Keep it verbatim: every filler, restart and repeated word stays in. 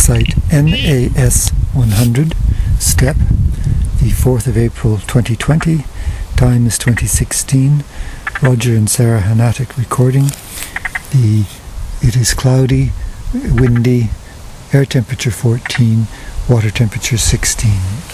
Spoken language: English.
site N A S one hundred, step, the fourth of April twenty twenty. Time is twenty sixteen. Roger and Sarah Hanatic recording. The it is cloudy, windy, air temperature fourteen, water temperature sixteen.